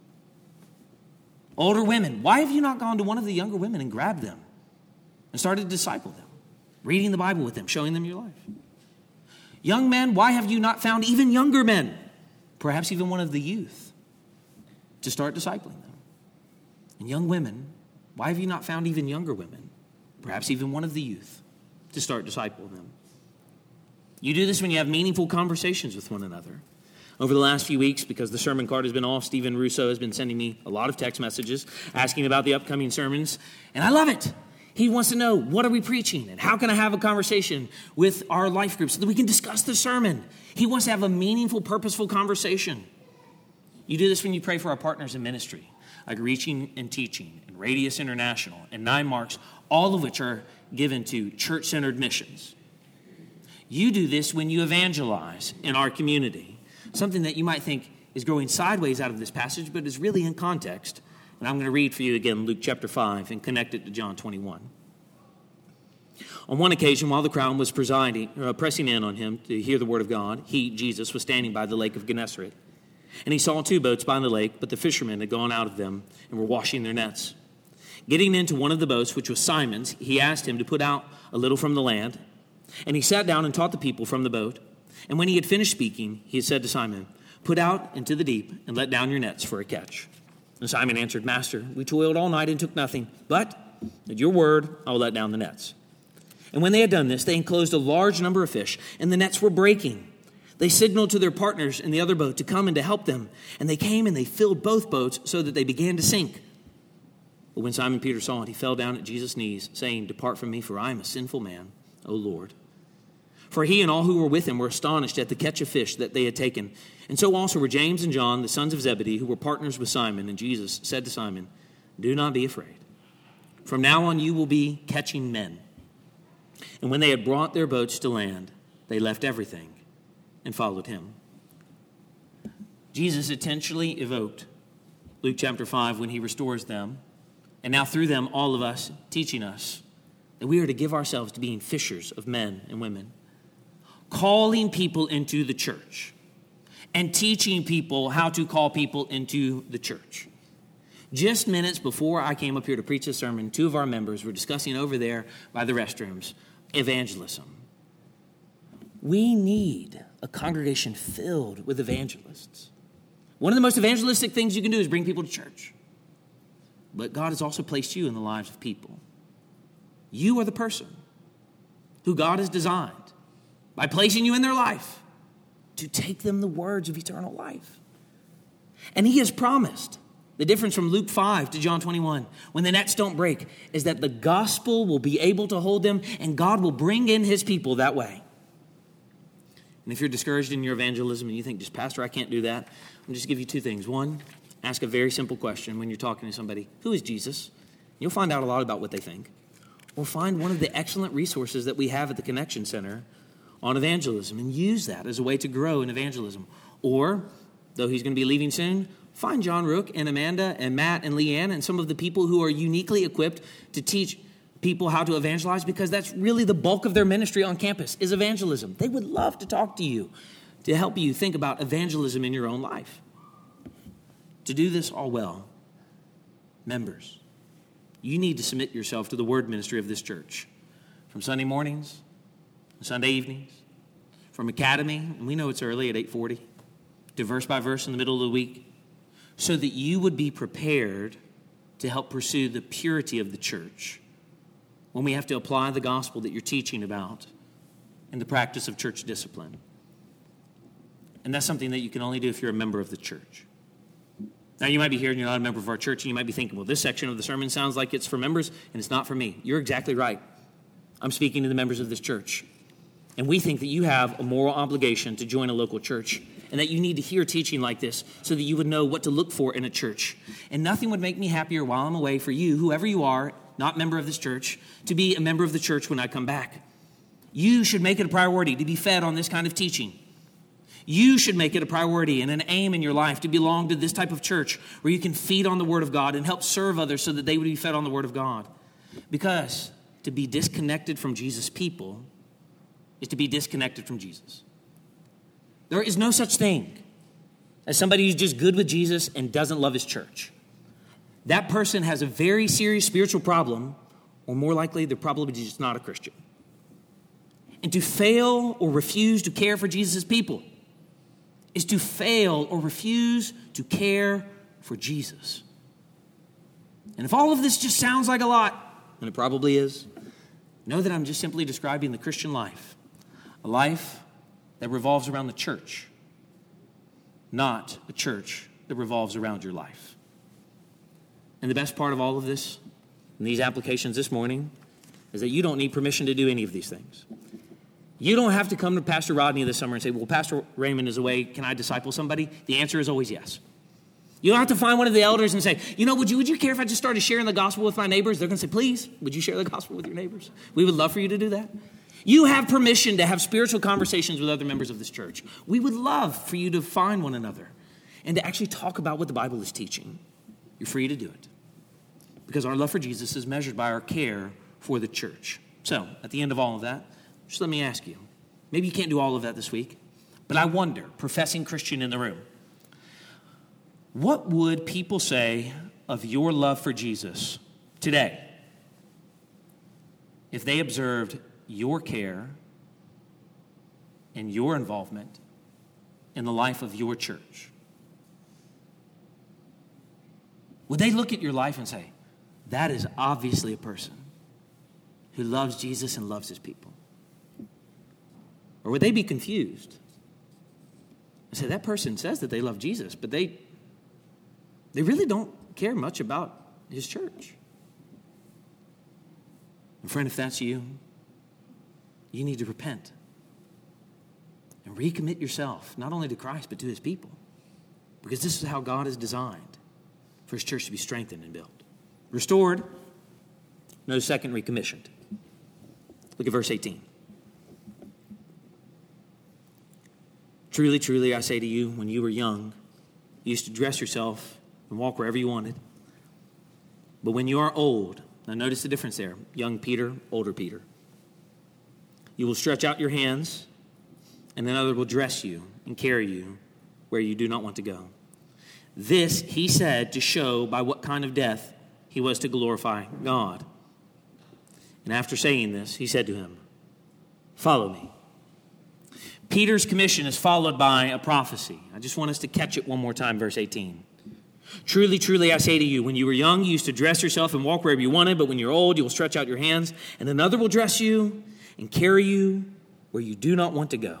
Older women, why have you not gone to one of the younger women and grabbed them and started to disciple them, reading the Bible with them, showing them your life? Young men, why have you not found even younger men, perhaps even one of the youth, to start discipling them? And young women, why have you not found even younger women, perhaps even one of the youth, to start discipling them? You do this when you have meaningful conversations with one another. Over the last few weeks, because the sermon card has been off, Stephen Russo has been sending me a lot of text messages asking about the upcoming sermons, and I love it. He wants to know, what are we preaching, and how can I have a conversation with our life group so that we can discuss the sermon? He wants to have a meaningful, purposeful conversation. You do this when you pray for our partners in ministry, like Reaching and Teaching, and Radius International, and Nine Marks, all of which are given to church-centered missions. You do this when you evangelize in our community, something that you might think is growing sideways out of this passage, but is really in context. And I'm going to read for you again Luke chapter five and connect it to John twenty-one. On one occasion, while the crowd was presiding, uh, pressing in on him to hear the word of God, he, Jesus, was standing by the lake of Gennesaret. And he saw two boats by the lake, but the fishermen had gone out of them and were washing their nets. Getting into one of the boats, which was Simon's, he asked him to put out a little from the land. And he sat down and taught the people from the boat. And when he had finished speaking, he said to Simon, "Put out into the deep and let down your nets for a catch." And Simon answered, "Master, we toiled all night and took nothing, but at your word I will let down the nets." And when they had done this, they enclosed a large number of fish, and the nets were breaking. They signaled to their partners in the other boat to come and to help them. And they came and they filled both boats so that they began to sink. But when Simon Peter saw it, he fell down at Jesus' knees, saying, "Depart from me, for I am a sinful man, O Lord." For he and all who were with him were astonished at the catch of fish that they had taken. And so also were James and John, the sons of Zebedee, who were partners with Simon. And Jesus said to Simon, "Do not be afraid. From now on you will be catching men." And when they had brought their boats to land, they left everything and followed him. Jesus intentionally evoked Luke chapter five when he restores them, and now through them all of us, teaching us that we are to give ourselves to being fishers of men and women, calling people into the church and teaching people how to call people into the church. Just minutes before I came up here to preach a sermon, two of our members were discussing over there by the restrooms evangelism. We need a congregation filled with evangelists. One of the most evangelistic things you can do is bring people to church. But God has also placed you in the lives of people. You are the person who God has designed by placing you in their life to take them the words of eternal life. And he has promised, the difference from Luke five to John twenty-one, when the nets don't break, is that the gospel will be able to hold them and God will bring in his people that way. And if you're discouraged in your evangelism and you think, just Pastor, I can't do that, I'll just give you two things. One, ask a very simple question when you're talking to somebody. Who is Jesus? You'll find out a lot about what they think. Or find one of the excellent resources that we have at the Connection Center on evangelism and use that as a way to grow in evangelism. Or, though he's going to be leaving soon, find John Rook and Amanda and Matt and Leanne and some of the people who are uniquely equipped to teach people how to evangelize, because that's really the bulk of their ministry on campus is evangelism. They would love to talk to you to help you think about evangelism in your own life. To do this all well, members, you need to submit yourself to the word ministry of this church. From Sunday mornings, Sunday evenings, from Academy, and we know it's early at eight forty, to verse by verse in the middle of the week, so that you would be prepared to help pursue the purity of the church when we have to apply the gospel that you're teaching about in the practice of church discipline. And that's something that you can only do if you're a member of the church. Now, you might be here and you're not a member of our church, and you might be thinking, well, this section of the sermon sounds like it's for members, and it's not for me. You're exactly right. I'm speaking to the members of this church. And we think that you have a moral obligation to join a local church, and that you need to hear teaching like this so that you would know what to look for in a church. And nothing would make me happier while I'm away for you, whoever you are, not member of this church, to be a member of the church when I come back. You should make it a priority to be fed on this kind of teaching. You should make it a priority and an aim in your life to belong to this type of church where you can feed on the Word of God and help serve others so that they would be fed on the Word of God. Because to be disconnected from Jesus' people is to be disconnected from Jesus. There is no such thing as somebody who's just good with Jesus and doesn't love his church. That person has a very serious spiritual problem, or more likely, they're probably just not a Christian. And to fail or refuse to care for Jesus' people is to fail or refuse to care for Jesus. And if all of this just sounds like a lot, and it probably is, know that I'm just simply describing the Christian life, a life that revolves around the church, not a church that revolves around your life. And the best part of all of this, in these applications this morning, is that you don't need permission to do any of these things. You don't have to come to Pastor Rodney this summer and say, well, Pastor Raymond is away. Can I disciple somebody? The answer is always yes. You don't have to find one of the elders and say, you know, would you, would you care if I just started sharing the gospel with my neighbors? They're going to say, please, would you share the gospel with your neighbors? We would love for you to do that. You have permission to have spiritual conversations with other members of this church. We would love for you to find one another and to actually talk about what the Bible is teaching. You're free to do it. Because our love for Jesus is measured by our care for the church. So, at the end of all of that, just let me ask you. Maybe you can't do all of that this week, but I wonder, professing Christian in the room, what would people say of your love for Jesus today if they observed your care and your involvement in the life of your church? Would they look at your life and say, that is obviously a person who loves Jesus and loves his people? Or would they be confused and say, that person says that they love Jesus, but they, they really don't care much about his church? And friend, if that's you, you need to repent and recommit yourself, not only to Christ, but to his people. Because this is how God is designed for his church to be strengthened and built. Restored, no second recommissioned. Look at verse eighteen. Truly, truly, I say to you, when you were young, you used to dress yourself and walk wherever you wanted. But when you are old, now notice the difference there, young Peter, older Peter, you will stretch out your hands, and another will dress you and carry you where you do not want to go. This he said to show by what kind of death he was to glorify God. And after saying this, he said to him, follow me. Peter's commission is followed by a prophecy. I just want us to catch it one more time, verse eighteen. Truly, truly, I say to you, when you were young, you used to dress yourself and walk wherever you wanted, but when you're old, you will stretch out your hands, and another will dress you and carry you where you do not want to go.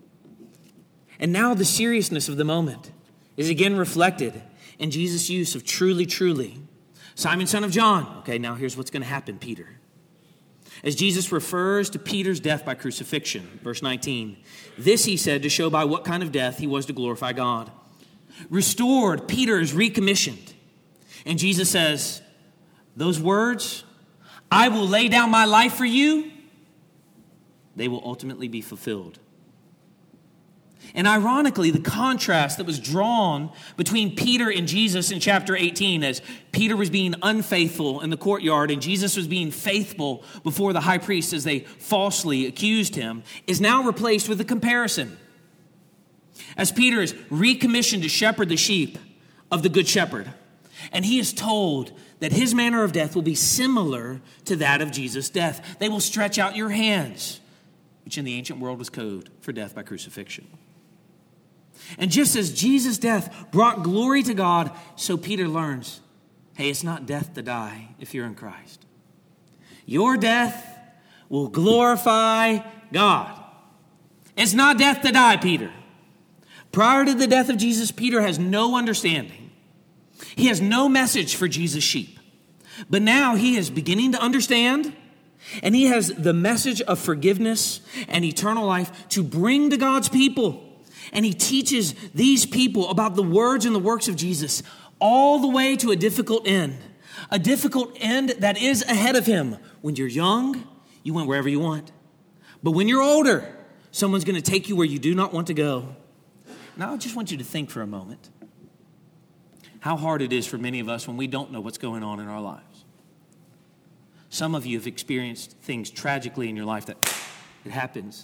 And now the seriousness of the moment is again reflected in Jesus' use of truly, truly. Simon, son of John. Okay, now here's what's going to happen, Peter. As Jesus refers to Peter's death by crucifixion, verse nineteen, this he said to show by what kind of death he was to glorify God. Restored, Peter is recommissioned. And Jesus says, those words, I will lay down my life for you, they will ultimately be fulfilled. And ironically, the contrast that was drawn between Peter and Jesus in chapter eighteen, as Peter was being unfaithful in the courtyard and Jesus was being faithful before the high priest as they falsely accused him, is now replaced with a comparison. As Peter is recommissioned to shepherd the sheep of the good shepherd, and he is told that his manner of death will be similar to that of Jesus' death. They will stretch out your hands, which in the ancient world was code for death by crucifixion. And just as Jesus' death brought glory to God, so Peter learns, hey, it's not death to die if you're in Christ. Your death will glorify God. It's not death to die, Peter. Prior to the death of Jesus, Peter has no understanding. He has no message for Jesus' sheep. But now he is beginning to understand, and he has the message of forgiveness and eternal life to bring to God's people. And he teaches these people about the words and the works of Jesus all the way to a difficult end. A difficult end that is ahead of him. When you're young, you went wherever you want. But when you're older, someone's going to take you where you do not want to go. Now, I just want you to think for a moment how hard it is for many of us when we don't know what's going on in our lives. Some of you have experienced things tragically in your life that it happens.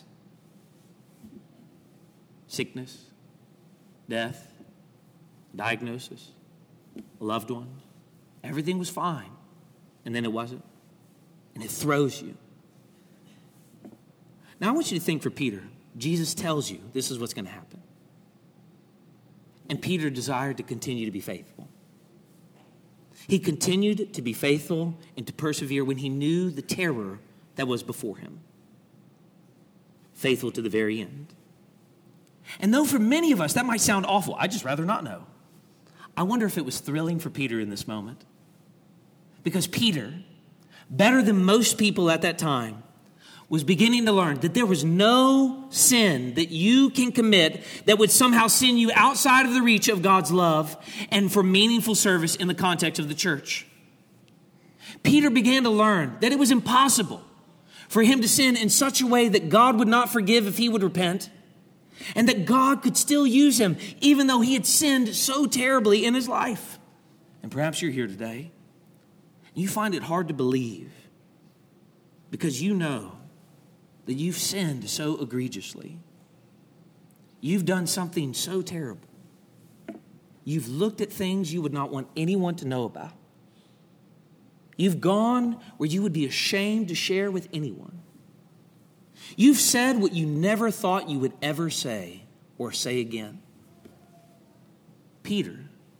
Sickness, death, diagnosis, a loved one. Everything was fine, and then it wasn't. And it throws you. Now I want you to think for Peter. Jesus tells you this is what's going to happen. And Peter desired to continue to be faithful. He continued to be faithful and to persevere when he knew the terror that was before him. Faithful to the very end. And though for many of us that might sound awful, I'd just rather not know. I wonder if it was thrilling for Peter in this moment. Because Peter, better than most people at that time, was beginning to learn that there was no sin that you can commit that would somehow send you outside of the reach of God's love and for meaningful service in the context of the church. Peter began to learn that it was impossible for him to sin in such a way that God would not forgive if he would repent, and that God could still use him even though he had sinned so terribly in his life. And perhaps you're here today. You find it hard to believe because you know that you've sinned so egregiously. You've done something so terrible. You've looked at things you would not want anyone to know about. You've gone where you would be ashamed to share with anyone. You've said what you never thought you would ever say or say again. Peter,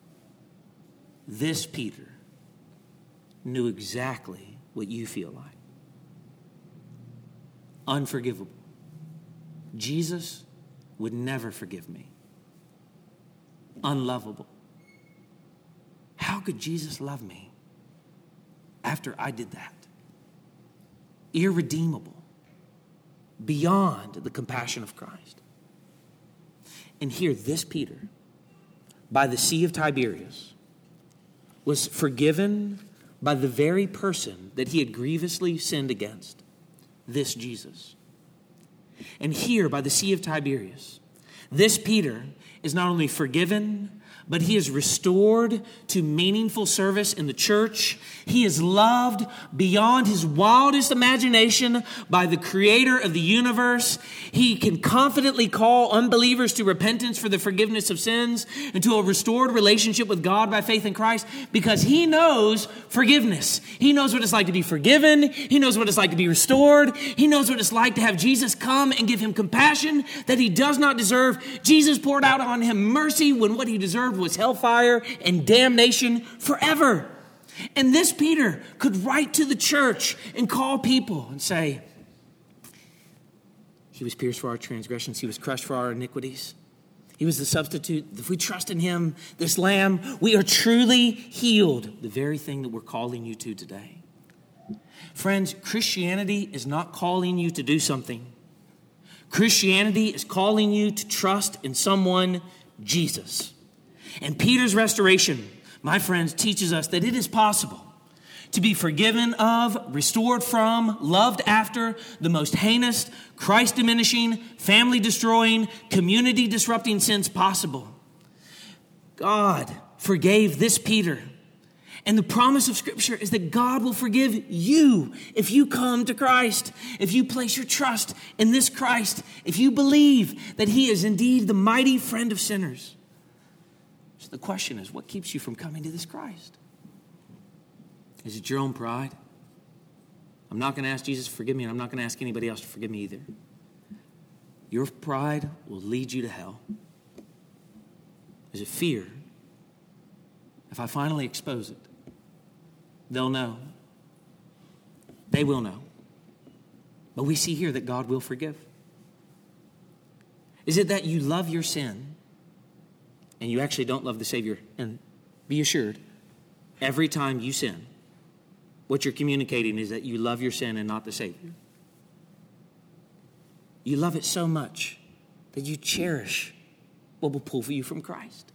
this Peter, knew exactly what you feel like. Unforgivable. Jesus would never forgive me. Unlovable. How could Jesus love me after I did that? Irredeemable. Beyond the compassion of Christ. And here, this Peter, by the Sea of Tiberias, was forgiven by the very person that he had grievously sinned against. This Jesus. And here by the Sea of Tiberias, this Peter is not only forgiven, but he is restored to meaningful service in the church. He is loved beyond his wildest imagination by the creator of the universe. He can confidently call unbelievers to repentance for the forgiveness of sins and to a restored relationship with God by faith in Christ because he knows forgiveness. He knows what it's like to be forgiven. He knows what it's like to be restored. He knows what it's like to have Jesus come and give him compassion that he does not deserve. Jesus poured out on him mercy when what he deserved was hellfire and damnation forever. And this Peter could write to the church and call people and say, he was pierced for our transgressions. He was crushed for our iniquities. He was the substitute. If we trust in him, this lamb, we are truly healed. The very thing that we're calling you to today. Friends, Christianity is not calling you to do something. Christianity is calling you to trust in someone, Jesus. And Peter's restoration, my friends, teaches us that it is possible to be forgiven of, restored from, loved after the most heinous, Christ-diminishing, family-destroying, community-disrupting sins possible. God forgave this Peter. And the promise of Scripture is that God will forgive you if you come to Christ, if you place your trust in this Christ, if you believe that he is indeed the mighty friend of sinners. So the question is, what keeps you from coming to this Christ? Is it your own pride? I'm not going to ask Jesus to forgive me, and I'm not going to ask anybody else to forgive me either. Your pride will lead you to hell. Is it fear? If I finally expose it, they'll know. They will know. But we see here that God will forgive. Is it that you love your sin and you actually don't love the Savior? And be assured, every time you sin, what you're communicating is that you love your sin and not the Savior. You love it so much that you cherish what will pull you from Christ.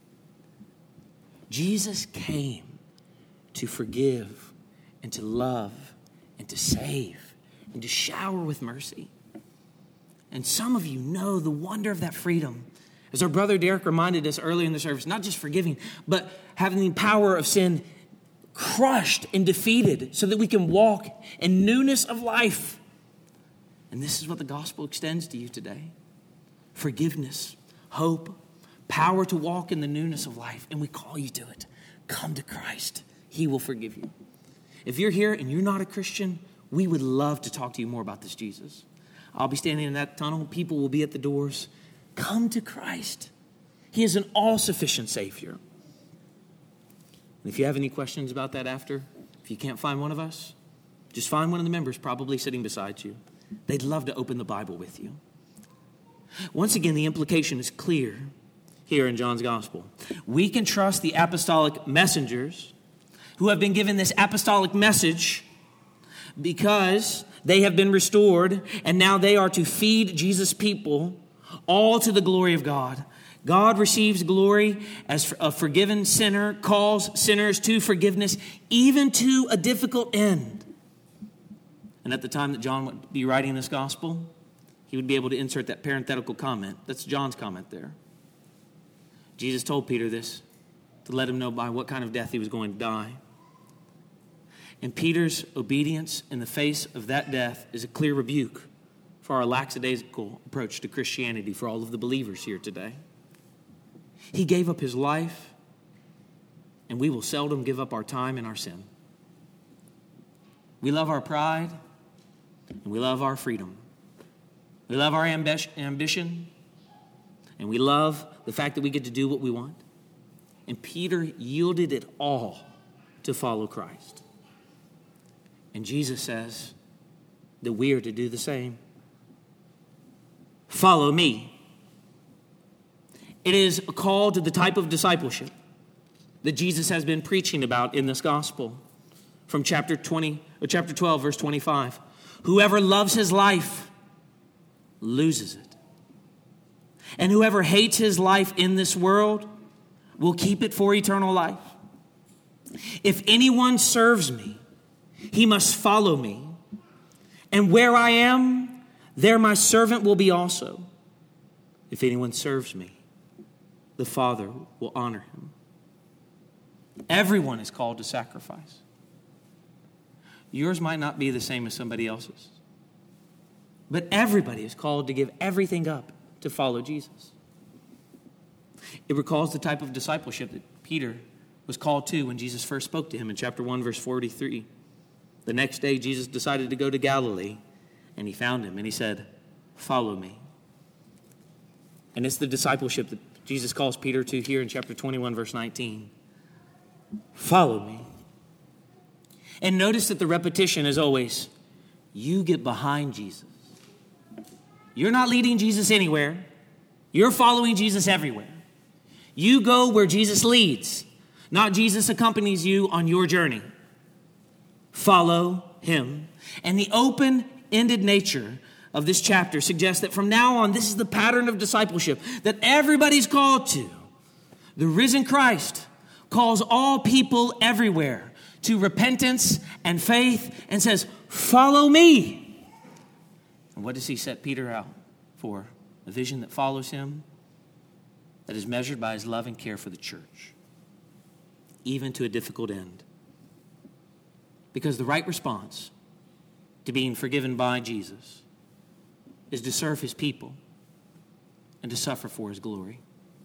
Jesus came to forgive and to love and to save and to shower with mercy. And some of you know the wonder of that freedom As our brother Derek reminded us earlier in the service, not just forgiving, but having the power of sin crushed and defeated so that we can walk in newness of life. And this is what the gospel extends to you today. Forgiveness, hope, power to walk in the newness of life. And we call you to it. Come to Christ. He will forgive you. If you're here and you're not a Christian, we would love to talk to you more about this Jesus. I'll be standing in that tunnel. People will be at the doors. Come to Christ. He is an all-sufficient Savior. And if you have any questions about that after, if you can't find one of us, just find one of the members probably sitting beside you. They'd love to open the Bible with you. Once again, the implication is clear here in John's Gospel. We can trust the apostolic messengers who have been given this apostolic message because they have been restored and now they are to feed Jesus' people, all to the glory of God. God receives glory as a forgiven sinner, calls sinners to forgiveness, even to a difficult end. And at the time that John would be writing this gospel, he would be able to insert that parenthetical comment. That's John's comment there. Jesus told Peter this to let him know by what kind of death he was going to die. And Peter's obedience in the face of that death is a clear rebuke for our lackadaisical approach to Christianity for all of the believers here today. He gave up his life, and we will seldom give up our time and our sin. We love our pride, and we love our freedom. We love our ambi- ambition, and we love the fact that we get to do what we want. And Peter yielded it all to follow Christ. And Jesus says that we are to do the same. Follow me. It is a call to the type of discipleship that Jesus has been preaching about in this gospel from chapter twenty or chapter twelve, verse twenty-five. Whoever loves his life loses it. And whoever hates his life in this world will keep it for eternal life. If anyone serves me, he must follow me. And where I am, there my servant will be also. If anyone serves me, the Father will honor him. Everyone is called to sacrifice. Yours might not be the same as somebody else's. But everybody is called to give everything up to follow Jesus. It recalls the type of discipleship that Peter was called to when Jesus first spoke to him in chapter one, verse forty-three. The next day, Jesus decided to go to Galilee, and he found him, and he said, follow me. And it's the discipleship that Jesus calls Peter to here in chapter twenty-one, verse nineteen. Follow me. And notice that the repetition is always, you get behind Jesus. You're not leading Jesus anywhere. You're following Jesus everywhere. You go where Jesus leads, not Jesus accompanies you on your journey. Follow him. And the open-ended nature of this chapter suggests that from now on, this is the pattern of discipleship that everybody's called to. The risen Christ calls all people everywhere to repentance and faith and says, follow me. And what does he set Peter out for? A vision that follows him, that is measured by his love and care for the church, even to a difficult end. Because the right response to being forgiven by Jesus is to serve his people and to suffer for his glory.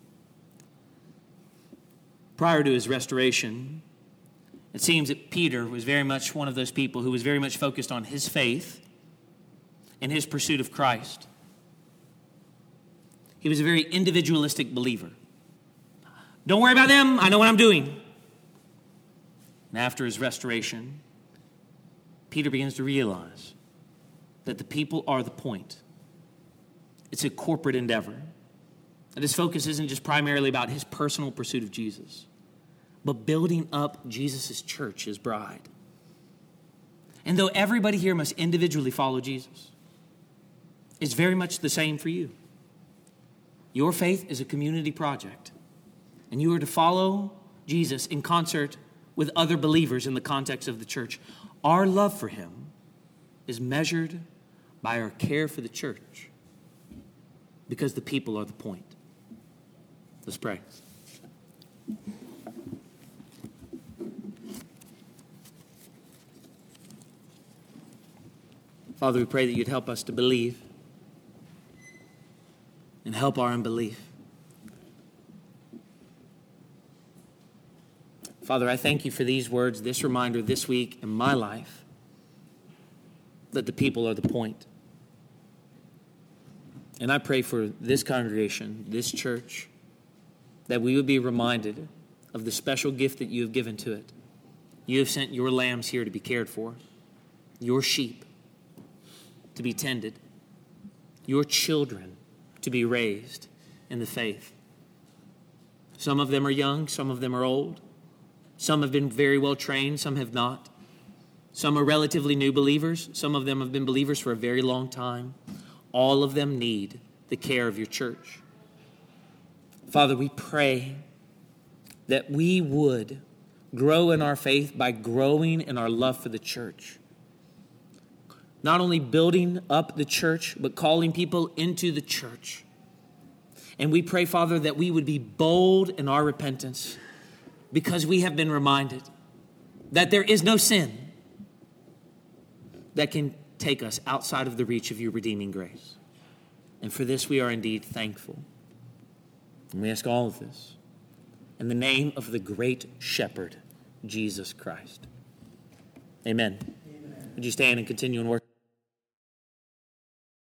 Prior to his restoration, it seems that Peter was very much one of those people who was very much focused on his faith and his pursuit of Christ. He was a very individualistic believer. Don't worry about them. I know what I'm doing. And after his restoration, Peter begins to realize that the people are the point. It's a corporate endeavor. That his focus isn't just primarily about his personal pursuit of Jesus, but building up Jesus' church, his bride. And though everybody here must individually follow Jesus, it's very much the same for you. Your faith is a community project, and you are to follow Jesus in concert with other believers in the context of the church. Our love for him is measured by our care for the church because the people are the point. Let's pray. Father, we pray that you'd help us to believe and help our unbelief. Father, I thank you for these words, this reminder this week in my life that the people are the point. And I pray for this congregation, this church, that we would be reminded of the special gift that you have given to it. You have sent your lambs here to be cared for, your sheep to be tended, your children to be raised in the faith. Some of them are young, some of them are old. Some have been very well trained, some have not. Some are relatively new believers. Some of them have been believers for a very long time. All of them need the care of your church. Father, we pray that we would grow in our faith by growing in our love for the church. Not only building up the church, but calling people into the church. And we pray, Father, that we would be bold in our repentance because we have been reminded that there is no sin that can take us outside of the reach of your redeeming grace. And for this we are indeed thankful. And we ask all of this in the name of the great shepherd, Jesus Christ. Amen. Amen. Would you stand and continue in worship?